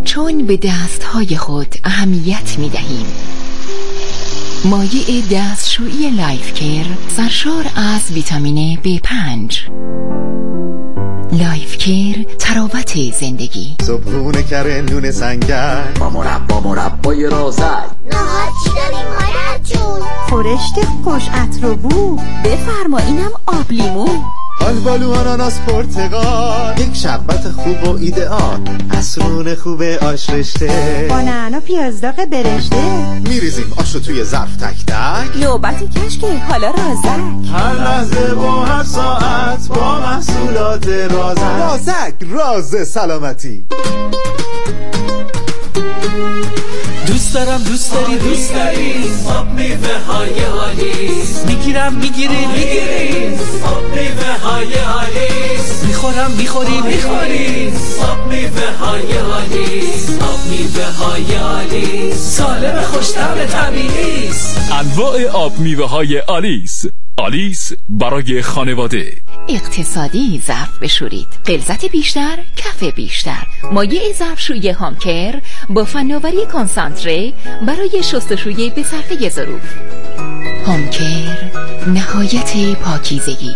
چون به دستهای خود اهمیت می دهیم. مایع دستشویی لایف کیر سرشار از ویتامین B5. لایف کیر تراوت زندگی. صبحونه کره نون سنگر با مربای رازک. نهار چی داریم مادر جون؟ خورشت خوش عطر و بو. بفرما اینم آب لیمو. آلبالو آناناس پرتقال. یک شربت خوب و ایدئال. عصرون خوب آش رشته. با نعنا پیاز داغ برشته. میریزیم آشو توی ظرف تک تک. نوبت کشکی حالا رازک. هر لحظه و هر ساعت با محصولات رازک. راز سلامتی. دوست دارم دوست داری آب میوه های آلیس. میگیرم میگیری آب میوه های آلیس. میخوری آب میوه های آلیس. آب میوه های آلیس سالم خوش‌طعم طبیعی است. انواع آب میوه های آلیس. آلیس برای خانواده. اقتصادی ظرف بشورید، غلظت بیشتر، کف بیشتر. مایع ظرفشویی هامکر با فناوری کنسانتره برای شستشوی به صرفه ظروف. هامکر، نهایت پاکیزگی.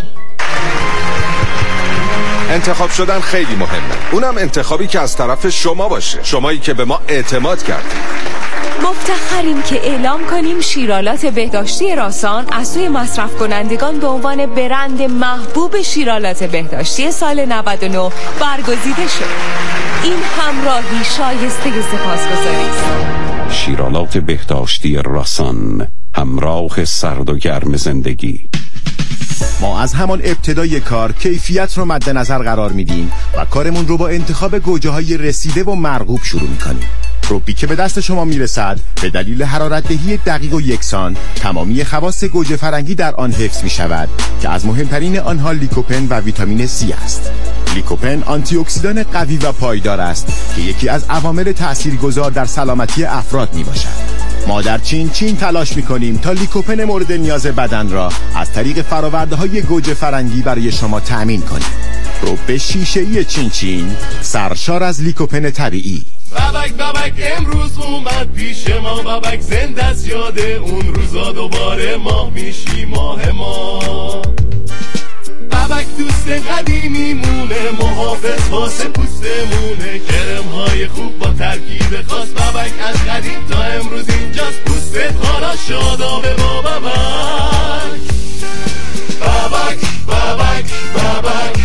انتخاب شدن خیلی مهمه، اونم انتخابی که از طرف شما باشه، شمایی که به ما اعتماد کردید. مفتخریم که اعلام کنیم شیرالات بهداشتی راسان از سوی مصرف کنندگان به عنوان برند محبوب شیرالات بهداشتی سال 99 برگزیده شد. این همراهی شایسته سپاسگزاری است. شیرالات بهداشتی راسان، همراه سرد و گرم زندگی. ما از همان ابتدای کار کیفیت رو مد نظر قرار میدیم و کارمون رو با انتخاب گوجه‌های رسیده و مرغوب شروع میکنیم. روبی که به دست شما میرسد به دلیل حرارت‌دهی دقیق و یکسان تمامی خواص گوجه فرنگی در آن حفظ میشود که از مهمترین آنها لیکوپن و ویتامین C است. لیکوپن آنتی اکسیدان قوی و پایدار است که یکی از عوامل تاثیرگذار در سلامتی افراد میباشد. ما در چین تلاش میکنیم تا لیکوپن مورد نیاز بدن را از طریق فرآورده‌های گوجه فرنگی برای شما تأمین کنیم. روب شیشه‌ای چین سرشار از لیکوپن طبیعی. بابک امروز اومد پیش ما. بابک زنده است یاد اون روزا، دوباره ماه میشی ماه ما. بابک دوست قدیمی مونه، محافظ واسه پوستمونه. کرم‌های خوب با ترکیب خاص. بابک از قدیم تا امروز اینجاست، پوستت حالا شادابه با بابک. بابک بابک بابک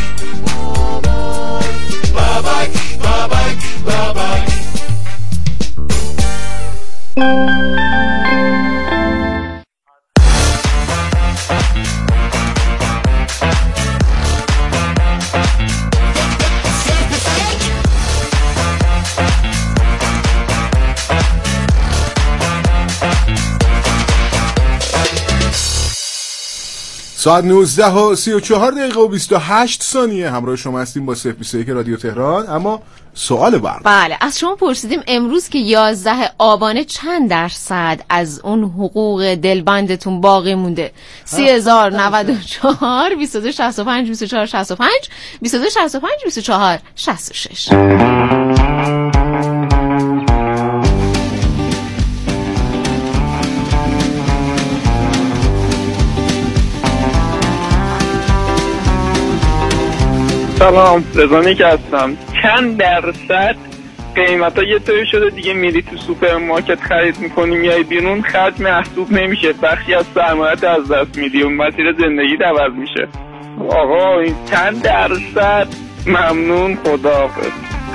بابک بابک بابک. ساعت 19:34 همراه شما هستیم با 021 رادیو تهران. اما سوال برنامه، بله، از شما پرسیدیم امروز که 11 آبان چند درصد از اون حقوق دلبندتون باقی مونده؟ 30,094 2265 2465 2265 2466. سلام، رضانی که هستم. چند درصد قیمت ها یه طوری شده دیگه میری تو سوپرمارکت خرید میکنی میای بیرون خرج محسوب نمیشه، بخشی از سرمایت از دست میدی و مسیر زندگی عوض میشه. آقا این چند درصد؟ ممنون، خداحافظ.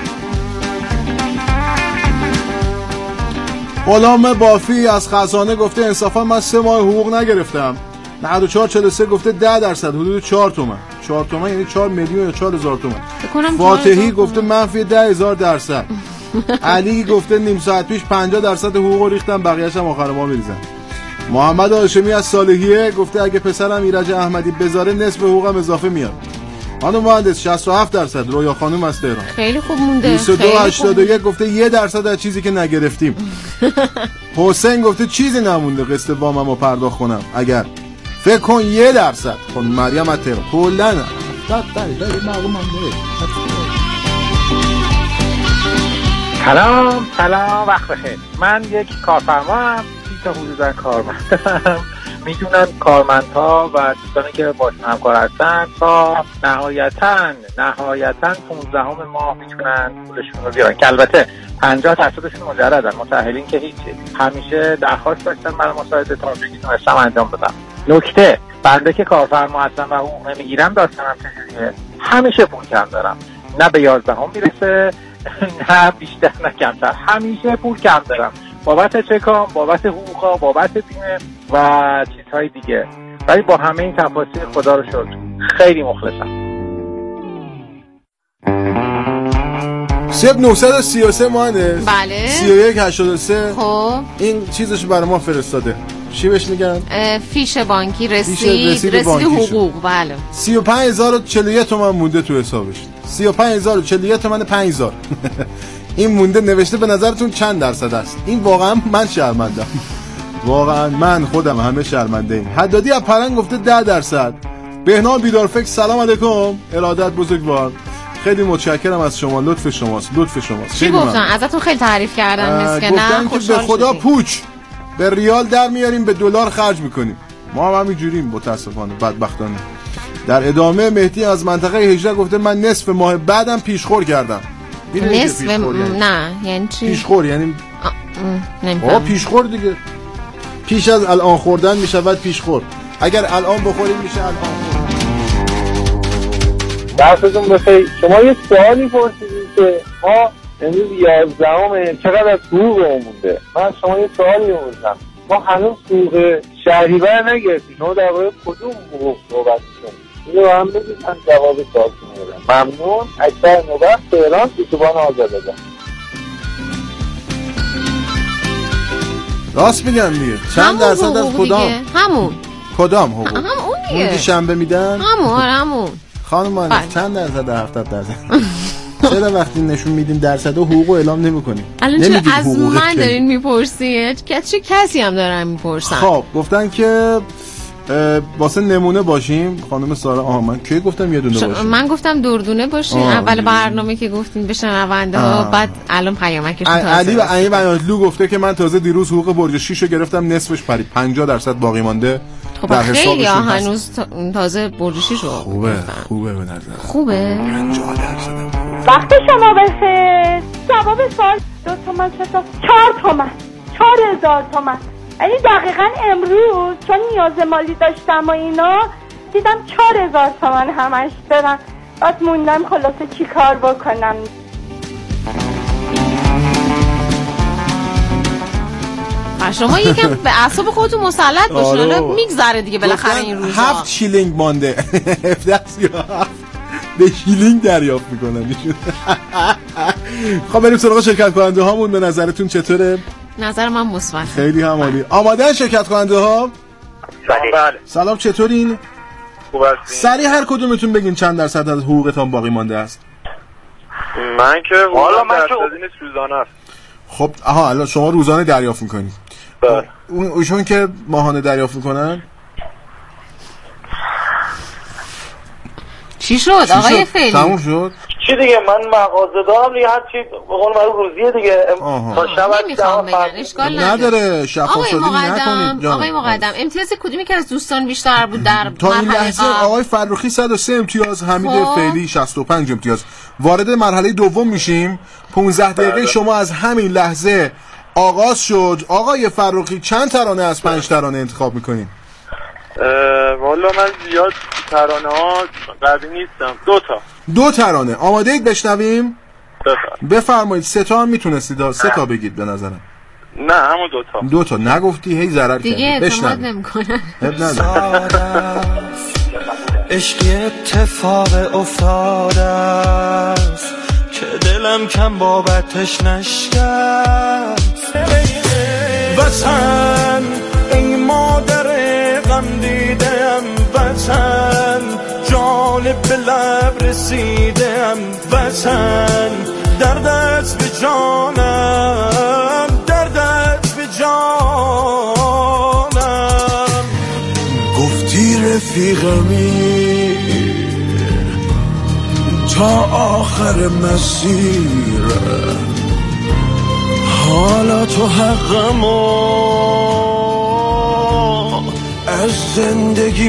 غلام بافی از خزانه گفته انصافا من 3 ماه حقوق نگرفتم. 9443 گفته 10% حدود 4 تومن. 4 تومن یعنی 4 میلیون یا 4000 تومن. فاتحی گفته منفی 10,000%. علی گفته نیم ساعت پیش 50% حقوق ریختم، بقیه‌اش هم آخر ماه میریزن. محمد هاشمی از صالحیه گفته اگه پسرم ایرج احمدی بذاره نصف حقوقم اضافه میاد. خانم مهندس 67%. رویا خانم از تهران خیلی خوب مونده. 2281 گفته 1% از چیزی که نگرفتیم. حسین گفته چیزی نمونده قسط واممو پرداخت کنم. اگر فکر کن 1%. خانم مریم از تهران کلا نه. سلام وقت بخیر. من یک کارفرماام، 30 تا حدوداً کارمندم. میدونن کارمندها و دوستانی که باشون همکار هستن تا نهایتاً 15 ماه میتونن پولشون رو بیارن که البته 50%شون مجردن، متأهلین که هیچی. همیشه درخواست داشتن برای مساعده تا میتونستم انجام بدم. نکته بنده که کارفرما هستم و حقوق نمیگیرم داستانم چجوریه؟ همیشه پول کم دارم، نه به 11 میرسه نه بیشتر نه کمتر، همیشه پول کم دارم بابت چکام، بابت حقوقا، بابت بیمه و چیزهای دیگه. ولی با همه این تفاصیل خدا رو شکر خیلی مخلصم. 0933 مهندس. بله 3183. خب این چیزش برای ما فرستاده. چی بهش میگن؟ فیش بانکی، رسید حقوق. بله 35041 تومن مونده تو حسابش. 35041 تومن 5000. این مونده. نوشته به نظرتون چند درصد است؟ این واقعا من شرمندم. واقعا من خودم همه شرمنده ایم. حدادی از پرنگ گفته 10%. بهنام بیدارفکر سلام علیکم. ارادت بزرگوار. خیلی متشکرم از شما. لطف شماست. چی گفتن؟ ازتون خیلی تعریف کردن که نه گفتن که به خدا پوچ به ریال در میاریم به دلار خرج میکنیم. ما هم همینجوریم متاسفانه بدبختانه. در ادامه مهدی از منطقه 18 گفته من نصف ماه بعدم پیشخور کردم. نصف نه یعنی چی؟ پیشخور یعنی نمیفهم. پیشخور دیگه پیش از الان خوردن میشود پیشخور. اگر الان بخوریم میشه الان خورد. درستون بخیر. شما یه سوالی پرسیدید که ما امروز 11 چقدر از حقوق مونده. من شما یه سوالی پرسیدم. ما هنوز حقوق شهریور نگرفتیم. شما در واقع کدوم حقوق صحبت می‌کنید؟ اینو هم بگید من جواب سوالتون میدم. ممنون. اکبر نوبت تهران اتوبان آزادگان. راست میگم دیگه. چند درصد از کدام؟ کدام حقوق؟ همون دیگه. اون شنبه میدن؟ همون. خانم من چند درصد؟ 70%. چرا وقتی نشون میدین درصد و حقوق اعلام نمی‌کنین؟ الان چرا از من دارین میپرسید؟ چه کسی هم دارن میپرسن؟ خب گفتن که واسه نمونه باشیم. خانم سارا من کی گفتم یه دونه باشیم؟ من گفتم دردونه باشیم. اول برنامه که گفتین بشنونده ها، بعد الان پیامکش تازه. علی و علی بیانلو گفته که من تازه دیروز حقوق برج 6 رو گرفتم، نصفش پرید، 50% باقی مانده. خب خیلی هنوز تازه برج 6 رو خوبه به نظر. خوبه 50%. وقت شما بخیر. جواب سوال 2 تومن 4 تومن 4000 تومن. یعنی دقیقاً امروز چون نیاز مالی داشتم و اینا دیدم 4000 تومن همش دارن. بعد موندم خلاصه چی کار بکنم. شما یکم به اعصاب خودتون مسلط باشین. حالا میگذره دیگه بالاخره این روزا. 7 شیلینگ مانده. 17 به شیلینگ دریافت میکنن. خب بریم سراغ شرکت کننده هامون. به نظرتون چطوره؟ نظر من مثبت. خیلی هم عالی. آماده شرکت کننده ها؟ بله. سلام چطورین؟ خوب هستین؟ سریع هر کدومتون بگین چند درصد از حقوقتون باقی مانده است. من که حالا من که روزانه است. خب الان شما روزانه دریافت میکنید. بله. اونشون که ماهانه دریافت میکنن؟ چی شد آقای فعلی؟ تموم شد؟ چی دیگه من مغازه دارم دیگه، هر چی به قول معروف روزیه دیگه. تا شب نمیخوام بگن اشکال نداره. شفاف‌سازی نکنید. آقای مقدم امتیاز کدومی که از دوستان بیشتر بود در تا این لحظه؟ آقای فرخی 103 امتیاز، حمید فعلی 65 امتیاز. وارد مرحله دوم میشیم. 15 دقیقه شما از همین لحظه آغاز شد. آقای فرخی چند ترانه از 5 ترانه انتخاب میکنین؟ والا من زیاد ترانه ها قوی نیستم. 2 ترانه. آماده اید بشنویم؟ بفرمایید. 3 تا هم میتونستید 3 تا بگید به نظرم. نه همون 2 تا نگفتی هی ضرر کردی. دیگه اعتماد نمیکنم. عشقی اتفاق افتاده است که دلم کم بابتش نشکست. وطن ای مادر غم دیدم، وطن جالب به لب رسیدم، وطن دردت به جانم، دردت به جانم. گفتی رفیقمی تا آخر مسیر، تو حقمو از زندگی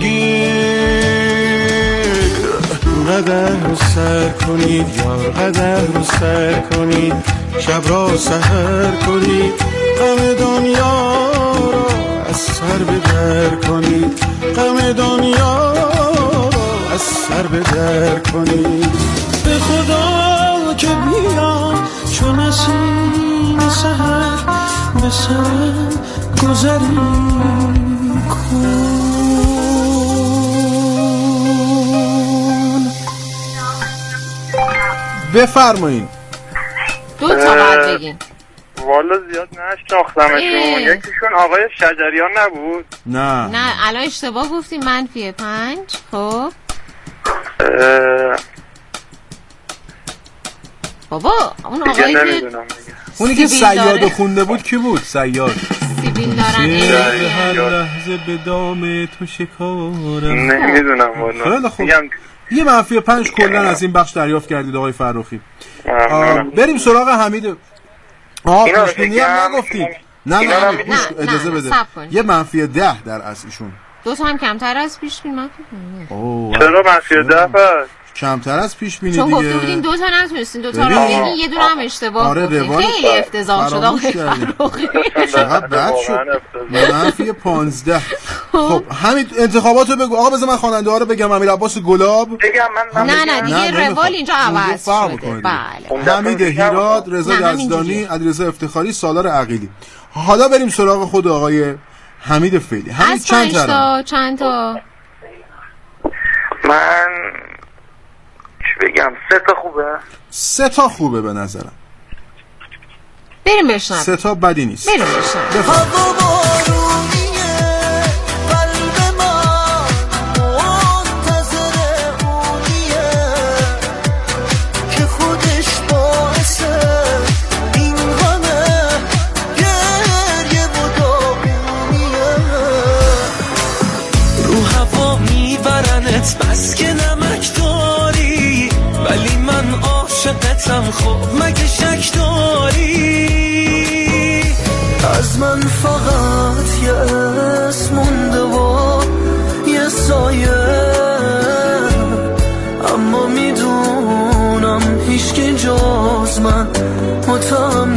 بگیر. قدر رو سر کنید یار، قدر رو سر کنید، شب را سحر کنید، غم دنیا را از سر بدر کنید، غم دنیا را از سر بدر کنید. به خدا که بیام چون نسیم سحر به سرم گذری کن. بفرمایید. دو تا بعد بگین. والا زیاد نشناختمشون. یکیشون آقای شجریان نبود؟ نه الان اشتباه گفتیم. -5. خب بابا اون آقایی که اونی که صیاد خونده بود کی بود؟ صیاد سیبیل دارن هر لحظه به دام تو شکارم. نمیدونم والا. یه -5 کلا از این بخش دریافت کردید آقای فرخی. بریم سراغ حمید. پیشبینی هم نگفتید. نه اجازه بده. یه -10 در اصلشون. دو تا هم کمتر از پیش بینی. چرا -10 پس؟ کمتر از پیش بینی دیگه. چون گفته بودین دو تا نتونستین، دو تا رو بگین، یه دونه هم اشتباه گفتین. خیلی افتضاح شد آقای فرخی. چقدر بد شد. -15. خب همین انتخاباتو بگو. آقا بذار من خواننده ها رو بگم. امیر عباس گلاب. بگم من نه دیگه روال اینجا عوض شده. بله. حمید هیراد، رضا یزدانی، علیرضا افتخاری، سالار عقیلی. حالا بریم سراغ خود آقای حمید فعلی. حمید چند تا؟ من چی بگم؟ 3 تا خوبه. 3 تا خوبه به نظرم. بریم بشنویم. 3 تا بدی نیست. بریم بشنویم. بس که نمک داری ولی من عاشقتم، خب مگه شک داری؟ از من فقط یه اسم مونده و یه سایه، اما میدونم هیچکی جز من متهم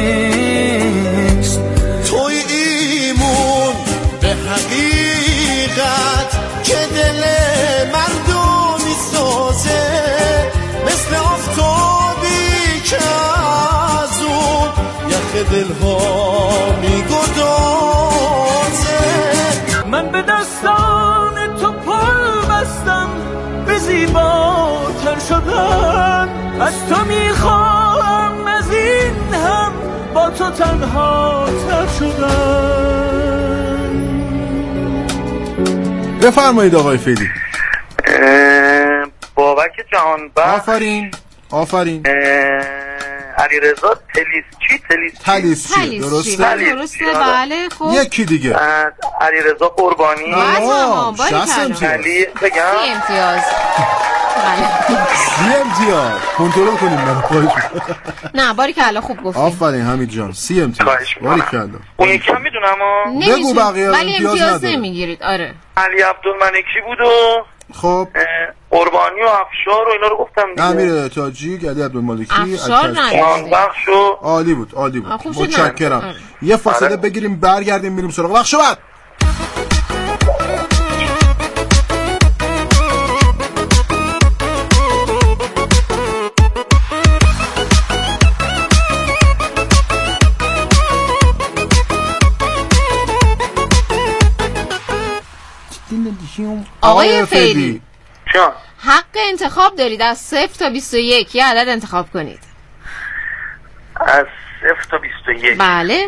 نیست. توی ایمون به حقیقت که دل مردم میسازه، مثل آفتابی که از اون یخ دلها میگدازه. من به دستان تو پل بستم، به زیباتر شدن از تو میخوام، از این هم با تو تنها تر شدن. بفرمایید آقای فعلی. بابک جهانبخش. آفرین. علیرضا تلیسچی درسته؟ بله. خب یکی دیگه علیرضا قربانی. علی بگم 30 امتیاز. 30 امتیاز کنترل کنیم من خواهش. نه باریکلا خوب گفتیم. آفرین حمید جان 30 امتیاز. باریکلا. اون یکی هم میدونم بگو بقیه ولی امتیاز نمیگیرید. آره علی عبدالملکی بود و خب قربانی و افشار و اینا رو گفتم دیگه. امیر تاجی، علی عبدالملکی، افشار بخش و عالی بود. متشکرم. یه فاصله بگیریم برگردیم بریم سراغ بخش بعد. آقای فعلی حق انتخاب دارید. از 0 تا 21 یه عدد انتخاب کنید. از 0 تا 21 بله.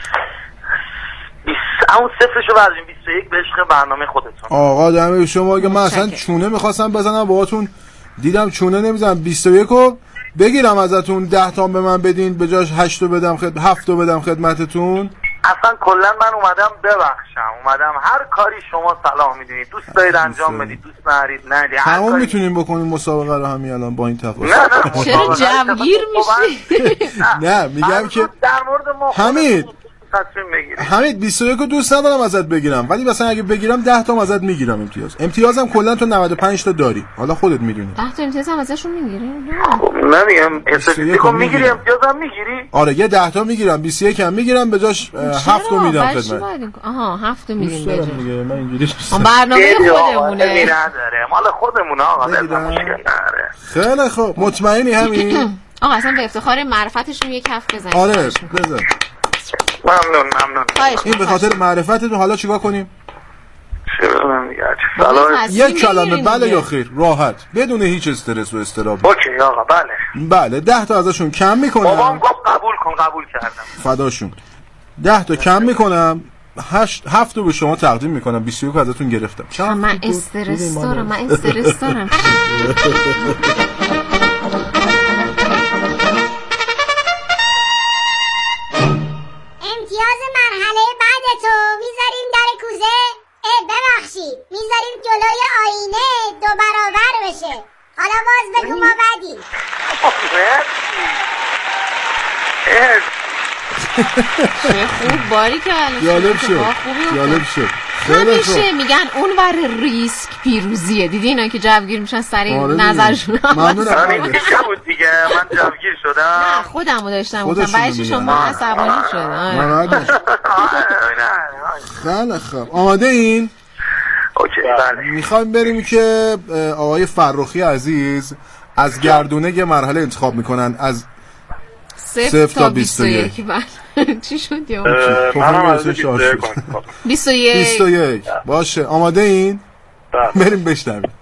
اون 0شو بردیم 21 به عشق برنامه خودتون. آقا دمه شما. اگه من اصلا چونه میخواستم بزنم باهاتون، دیدم چونه نمیزنم. 21رو بگیرم ازتون 10 تا به من بدین، به جاش 8 بدم 7 بدم خدمتتون. اصلا کلا من اومدم هر کاری شما صلاح میدونید دوست دارید انجام بدید، دوست ندارید ندید. همون میتونیم بکنیم مسابقه رو همین الان با این تفاصیل. چرا جوگیر میشی؟ نه میگم که در مورد حمید تصمیم بگیری. حمید 21 رو دوست ندارم ازت بگیرم، ولی مثلا اگه بگیرم 10 تا ازت میگیرم امتیازم کلا تو 95 تا داری، حالا خودت میدونی. 10 تا امتیاز هم ازشون میگیری؟ نمیگم استاتیکو میگیری امتیازم میگیری؟ آره یه 10 تا میگیرم، 21 هم میگیرم، به جاش 7 تا میدم خدمت. آها 7 تا میدیم به جا. من اینجوری برنامه خودمونه. نداره مال خودمونه آقا، مشکل نداره. خیلی خوب مطمئنی همین؟ آقا اصلا به افتخار معرفتشون یک کف بزنید. آره بزن. ممنون. این به خاطر معرفتتون. حالا چیکار کنیم؟ چه یک کلمه بله یا خیر، راحت بدون هیچ استرس و استراب. اوکی آقا بله 10 تا ازشون کم میکنم. بابام گفت قبول کردم. فداشون. 10 تا کم میکنم، 7 تا به شما تقدیم میکنم، 21 ازتون گرفتم. من استرس دارم. امتیاز مرحله بعد تو میذاریم در کوزه. ببخشید میذاریم جلوی آینه 2 برابر بشه. حالا باز بگو ما بدی. چه خوب باری که جالب شد. همیشه میگن اون ور ریسک پیروزیه. دیدی اینا که جوگیر میشن سری نظرشون ممنونم. این دیگه بود دیگه، من جوگیر شدم. نه خودمو داشتم گفتم بعدش شما عصبانی شد. خیلی خوب آماده این؟ اوکی بله. میخوایم بریم که آقای فرخی عزیز از گردونه یه مرحله انتخاب میکنن از 0 تا 21. چی شد یا؟ منم از 21 باشه. آماده این؟ بریم بشنویم.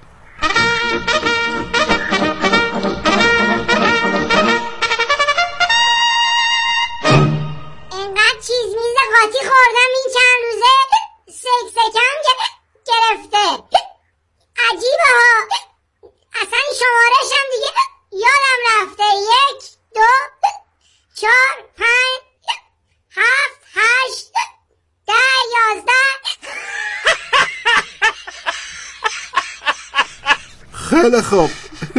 اینقدر چیز میز قاطی خوردم این چند روزه سکسکم گرفته. عجیبه ها، اصلا شمارش هم دیگه یادم رفته. 1 2 4 5 7 8 10 11. خیلی خوب.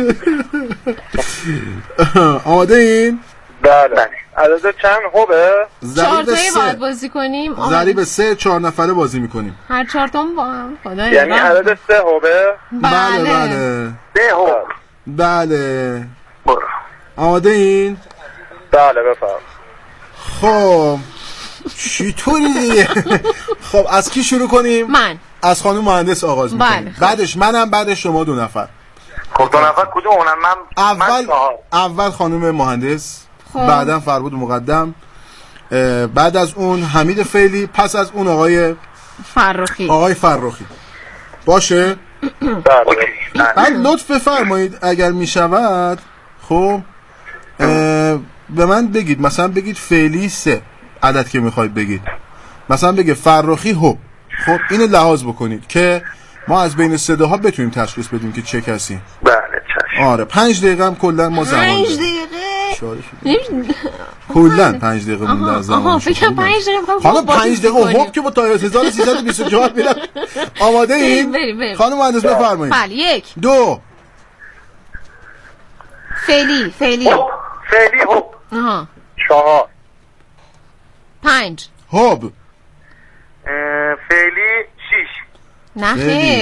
آماده این؟ بله. عدد چند خوبه؟ 4 تایی باید بازی کنیم. ضریب 3 4 نفره بازی میکنیم. هر 4 تا با هم. خدایا یعنی عدد 3 خوبه؟ بله 3 خوب. بله برو. آماده این؟ بله بفرم. خب چطوری دیگه؟ خب از کی شروع کنیم؟ من از خانم مهندس آغاز میکنیم. بعدش منم، بعدش شما 2 نفر. خب 2 نفر کدوم اونم؟ اول خانم مهندس، بعدم فربود مقدم، بعد از اون حمید فعلی، پس از اون آقای فرخی. باشه؟ بعد لطف بفرمایید اگر میشود خب به من بگید، مثلا بگید فعلی 3 عدد که میخواید بگید، مثلا بگه فرخی هو. خب اینو لحاظ بکنید که ما از بین صداها بتونیم تشخیص بدیم که چه کسی. بله چشم. آره 5 دقیقه هم کلا ما زمان داریم. 5 دقیقه کلا 5 دقیقه مونده از زمان. آها فکر کنم 5 دقیقه. حالا 5 دقیقه هوب که با تا 1324 میرم. آماده این؟ بریم. خانم مهندس بفرمایید. بله 1 2 فعلی هوب. آها 4 5 هوب. فعلی 6. نه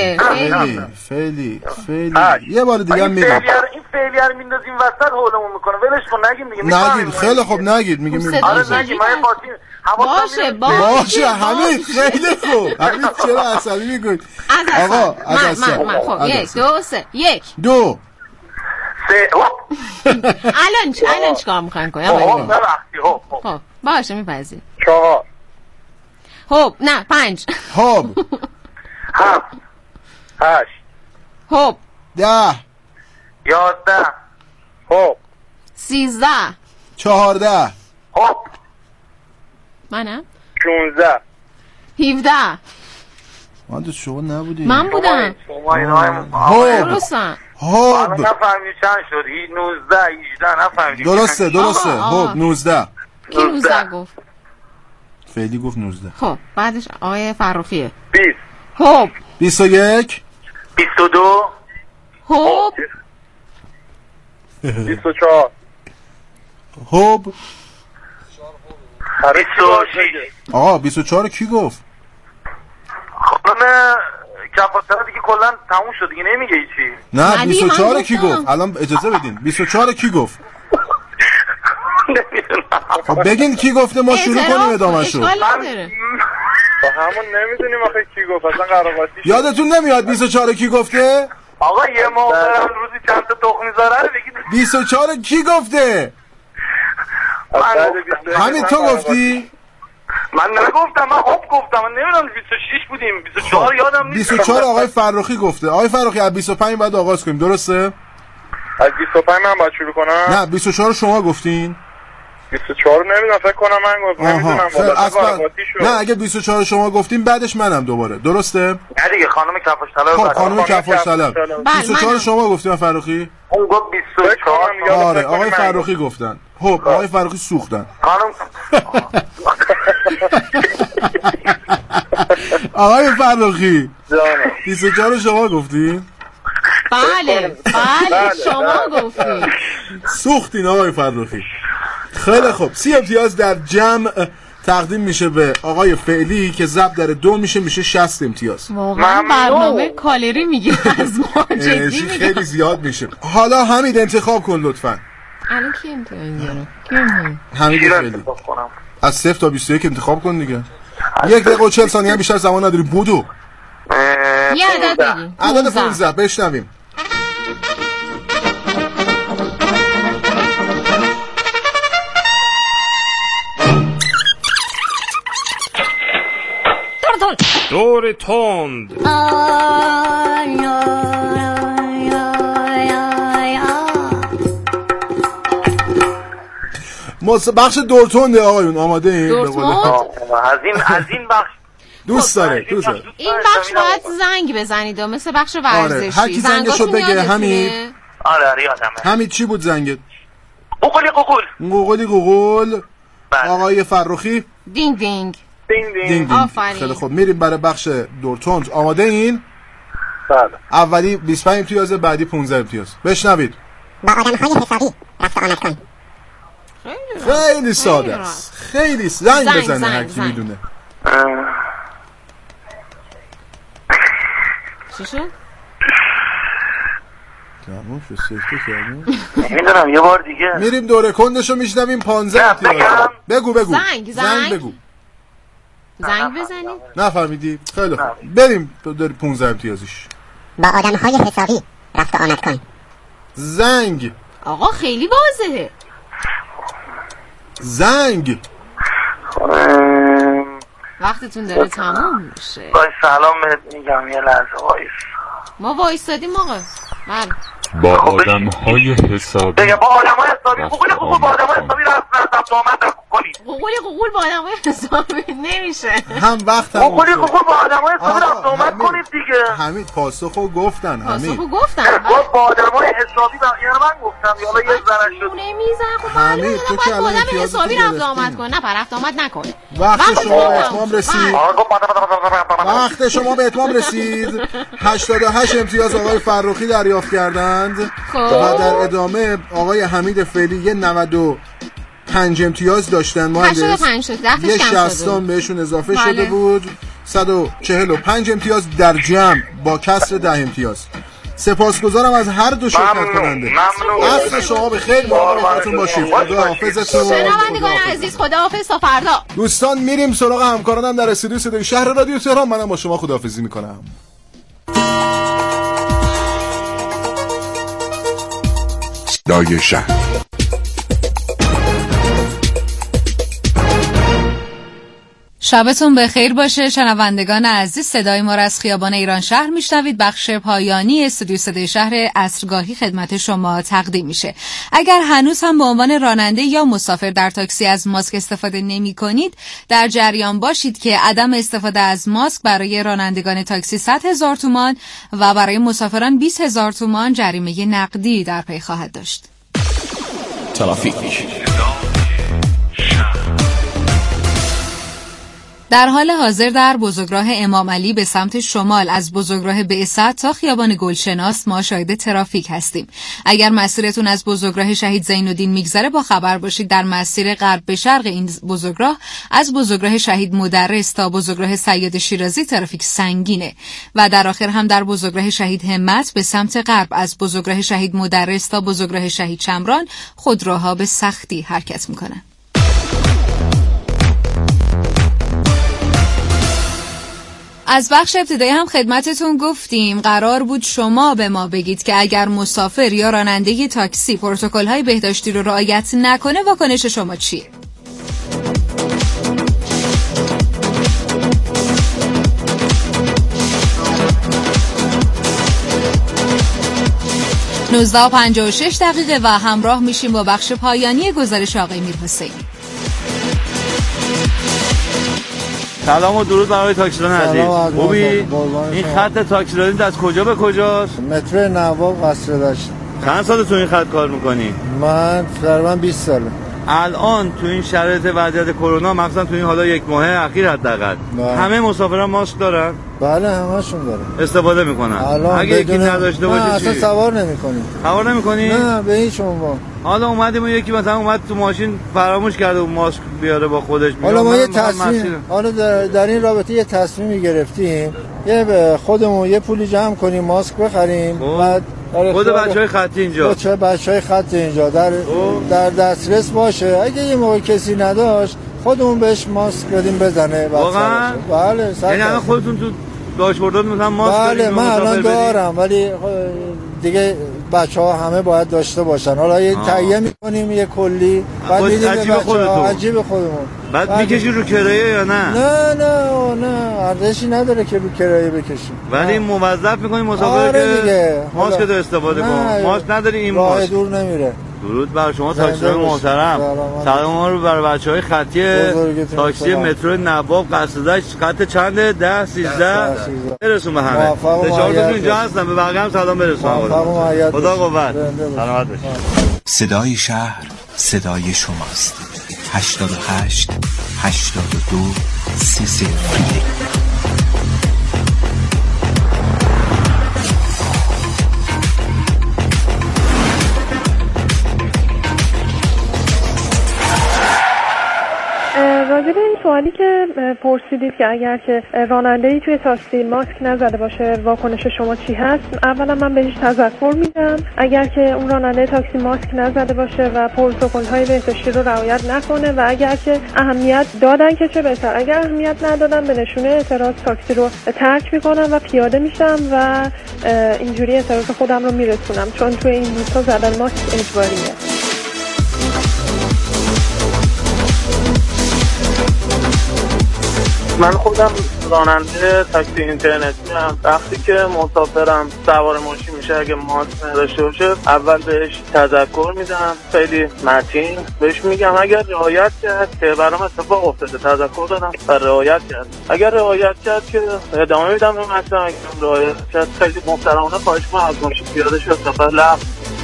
فعلی یه بار دیگه هم میگم. این فعلی رو میندازیم وسط هولمون میکنه. ولش کن نگیم دیگه. نگید خیلی خوب نگید. میگیم آره نگیم. ما باشه همین خیلی خوب. همین چرا عصبی میکنید آقا؟ من خب 1 2 3 1 2 3 الان چیکار میخواین کنیم؟ خب باشه میپذیر. 4 هوب. نه 5 هوب. 7 8 هوب. 10 11 هوب. 13 14 هوب. منم 16 17 من شما نبودی. من بودم. هوب. درستم. هوب. نفهمید چند شد. 19 18 نفهمید. درسته. هوب 19. کی 19 گفت؟ فعلی گفت 19. خب بعدش آقای فرخیه. 20 هوب. 21 22 هوب. 24 هوب. آقا 24 کی گفت؟ خانم کفاتره دیگه کلا تموم شد دیگه نمیگه چی. نه 24 کی گفت؟ الان اجازه بدین. 24 کی گفت؟ خب بگین کی گفته ما شروع کنیم ادامه‌شو. همون نمیدونیم آخه کی گفت اصلا قراقاتی. یادتون نمیاد 24 کی گفته؟ آقا یه موقع روزی چند تا تخم میذاره بگید 24 کی گفته؟ همین تو گفتی؟ من نگفتم، من خوب گفتم، من نمیدونم 26 بودیم 24 یادم نیست. 24 آقای فرخی گفته. آقای فرخی از 25 بعد آغاز کنیم درسته؟ از 25 من باید شروع کنم؟ نه 24 شما گفتین؟ 24 نمیدونم فکر کنم من گفتم نمیدونم نه اگه 24 شما گفتین بعدش منم دوباره درسته؟ نه دیگه خانم کفاش طلب. خب خانم کفاش طلب 24 شما گفتین فرخی؟ اون گفت 24. آره آقای فرخی گفتن. خب آقای فرخی سوختن. خانم آقای فرخی 24 شما گفتین؟ بله شما گفتین. سوختین آقای فرخی. خیلی خوب 30 امتیاز در جمع تقدیم میشه به آقای فعلی که ضرب در 2 میشه 60 امتیاز. واقعا برنامه کالری میگیره از ما جدی خیلی زیاد میشه. حالا حمید انتخاب کن لطفاً. الان کی امتحان میاره؟ حمید فعلی. از 0 تا 21 انتخاب کن دیگه. 1 دقیقه و 40 ثانیه بیشتر زمان نداری بودو. یه عدد بگیم. عدد 15 بشنویم. دور تند. بخش دور تنده آقایون آماده این؟ دور تند؟ از این بخش دوست داره. این بخش باید زنگ بزنید مثل بخش ورزشی. هر کی زنگشو بگه. حمید آره یادمه. حمید چی بود زنگت؟ قوقل. آقای فرخی دینگ دینگ. خیلی خوب میریم برای بخش دورتونج. آماده این؟ بله. اولی 25 امتیاز بعدی 15 امتیاز. بشنوید. با آدم‌های حسابی رفت آمد کن. خیلی ساده است. خیلی زنگ بزنه هر کی میدونه. چی شد؟ تمام شد سکته کردیم. نمیدونم یه بار دیگه میریم دوره کندشو میشنویم 15 امتیاز. بگو زنگ بگو. زنگ بزنید. نفهمیدی؟ خیلی خوب بریم داری 15 امتیازش. با آدم‌های حسابی رفت آمد کن. زنگ. آقا خیلی واضحه. زنگ. وقتتون داره تموم میشه. باید سلام میگم یه لحظه وایس. ما وایسادیم آقا. بله. با آدم‌های حسابی. با آدم‌های حسابی. قوقل با آدم‌های حسابی رفت آمد کنید. قوقل با آدم‌های حسابی نمیشه. هم وقت هم قوقل با آدم‌های حسابی رفت آمد کنید دیگه. حمید پاسخو گفتن. با آدم‌های حسابی یعنی من گفتم یالا یه زنش شد. نمیزن. حمید تو که الان آدم حسابی رفت آمد کن. نه رفت آمد نکنه. وقت شما به اتمام رسید. 88 امتیاز آقای فرخی دریافت کردند و در ادامه آقای حمید فعلی یه 95 امتیاز داشتن. مهندس یه 60 بهشون اضافه شده بود. 145 امتیاز در جمع با کسر 10 امتیاز. سپاسگزارم از هر دو شرکت کننده. عصر شما به خیر. مراقبتون باشید. خدا حافظتون. شنوندگان عزیز خدا حافظ تا فردا. دوستان میریم سراغ همکارانم در استودیو صدای شهر رادیو تهران. منم با شما خداحافظی میکنم. صدای شهر. شبتون بخیر باشه شنوندگان عزیز. صدای ما را از خیابان ایران شهر میشنوید. بخش پایانی استودیو صدای شهر عصرگاهی خدمت شما تقدیم میشه. اگر هنوز هم به عنوان راننده یا مسافر در تاکسی از ماسک استفاده نمی کنید در جریان باشید که عدم استفاده از ماسک برای رانندگان تاکسی 100,000 تومان و برای مسافران 20,000 تومان جریمه نقدی در پی خواهد داشت. ترافیک. در حال حاضر در بزرگراه امام علی به سمت شمال از بزرگراه بعثت تا خیابان گلشناس ما شاهد ترافیک هستیم. اگر مسیرتون از بزرگراه شهید زین‌الدین میگذره با خبر باشید در مسیر غرب به شرق این بزرگراه از بزرگراه شهید مدرس تا بزرگراه سید شیرازی ترافیک سنگینه و در آخر هم در بزرگراه شهید همت به سمت غرب از بزرگراه شهید مدرس تا بزرگراه شهید شمران خودروها به سختی حرکت میکنن. از بخش ابتدایی هم خدمتتون گفتیم قرار بود شما به ما بگید که اگر مسافر یا راننده تاکسی پروتکل‌های بهداشتی رو رعایت نکنه واکنش شما چیه؟ نوزده و 56 دقیقه و همراه میشیم با بخش پایانی گزارش آقای میرحسینی. سلام و درود برای تاکسیران عزیز. خوبی؟ این خط تاکسیرانی از کجا به کجاست؟ مترو نواب قصر داشت. چند سال تو این خط کار میکنی؟ من تقریبا 20 ساله. الان تو این شرایط وضعیت کرونا مخصوصا تو این حالا یک ماه اخیر حداقل همه مسافران ماسک دارن؟ بله همشون دارن. استفاده میکنن. اگه یکی نداشته باشه اصلا سوار نمیکنیم. سوار نمیکنی؟ نه به هیچ عنوان. حالا اومدیم یکی مثلا اومد تو ماشین فراموش کرده اون ماسک بیاره با خودش. حالا ما یه تصمیم در این رابطه یه تصمیمی گرفتیم یه به خودمون یه پولی جمع کنیم ماسک بخریم بعد خود بچهای خط اینجا بچهای خط اینجا در دسترس باشه اگه یه موقع کسی نداشت خودمون بهش ماسک بدیم بزنه. واقعا؟ بله. یعنی الان خودتون تو داشبوردات مثلا ماسک بله من الان دارم ولی دیگه بچه‌ها همه باید داشته باشن. حالا یه تهیه می‌کنیم یه کلی بعد میدیم عجیب خودمون بعد میکشی رو کرایه یا نه؟ نه ارزشی نداره که رو کرایه بکشیم ولی موظف می‌کنیم مسافر که ماسک رو استفاده کنه. ماسک نداری این راه دور نمیره. درود بر شما تاکسی‌های محترم. سلام ما رو بر بچهای خطی تاکسی مترو نواب قصر خط چنده 10 13 برسون به همه. تشکر اینجا هستم به بقیه هم سلام برسون. خدا قوت. سلامت باشید. صدای شهر صدای شماست. 88 82 33. راجع به این سوالی که پرسیدید که اگر که راننده‌ای توی تاکسی ماسک نزده باشه واکنش شما چی هست، اولا من بهش تذکر میدم اگر که اون راننده تاکسی ماسک نزده باشه و پروتکل‌های بهداشتی رو رعایت نکنه و اگر که اهمیت دادن که چه بهتر، اگر اهمیت ندادن به نشونه اعتراض تاکسی رو ترک میکنم و پیاده میشم و اینجوری اعتراض خودم رو میرسونم چون توی این روزها زدن ماسک اجباریه. من خودم راننده تاکسی اینترنتی هم. وقتی که مسافرم سوار ماشین میشه اگه ماسک نداشته باشه اول بهش تذکر میدم خیلی متین بهش میگم اگر رعایت کرد که برام اتفاق افتاده تذکر دادم و رعایت کرد اگر رعایت کرد که ادامه میدم به مثلا اگر رعایت کرد خیلی محترمانه خواهش می‌کنم از ماشین پیاده شد سفر لغو.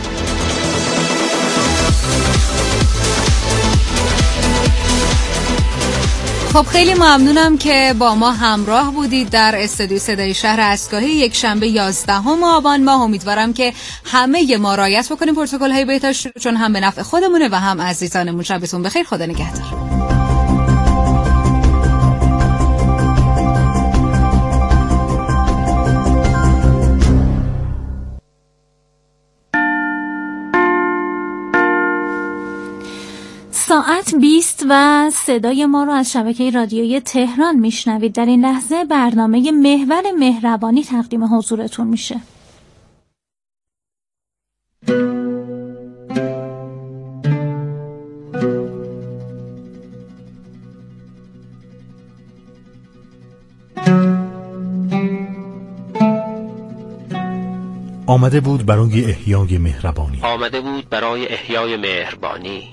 خب خیلی ممنونم که با ما همراه بودید در استودیو صدای شهر اسکاهی یک شنبه 11 آبان ماه. امیدوارم که همه ما رعایت بکنیم پروتکل‌های بهداشتی چون هم به نفع خودمونه و هم عزیزانمون. شبتون بخیر. خدا نگهدار. ساعت 20 و صدای ما رو از شبکه رادیویی تهران میشنوید. در این لحظه برنامه محور مهربانی تقدیم حضورتون میشه. آمده بود برای احیای مهربانی. آمده بود برای احیای مهربانی.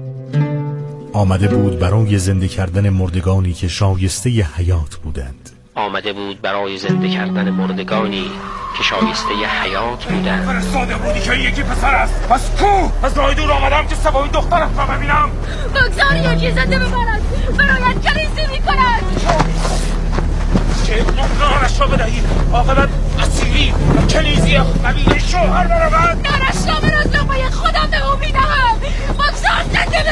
آمده بود برای زنده کردن مردگانی که شایسته حیات بودند. آمده بود برای زنده کردن مردگانی که شایسته حیات بودند. فرستاده بودی که یکی پسر است. پس کو؟ از راه دور آمدم که سوای دخترت را ببینم. بگذار یکی زنده ببرد، برایت کلیسی میکند. که نانش را بدهید، عاقبت اسیری و کنیزی قبیله شوهر برود. نانش را به رزلقای خودم به او میدهم. بگذار زنده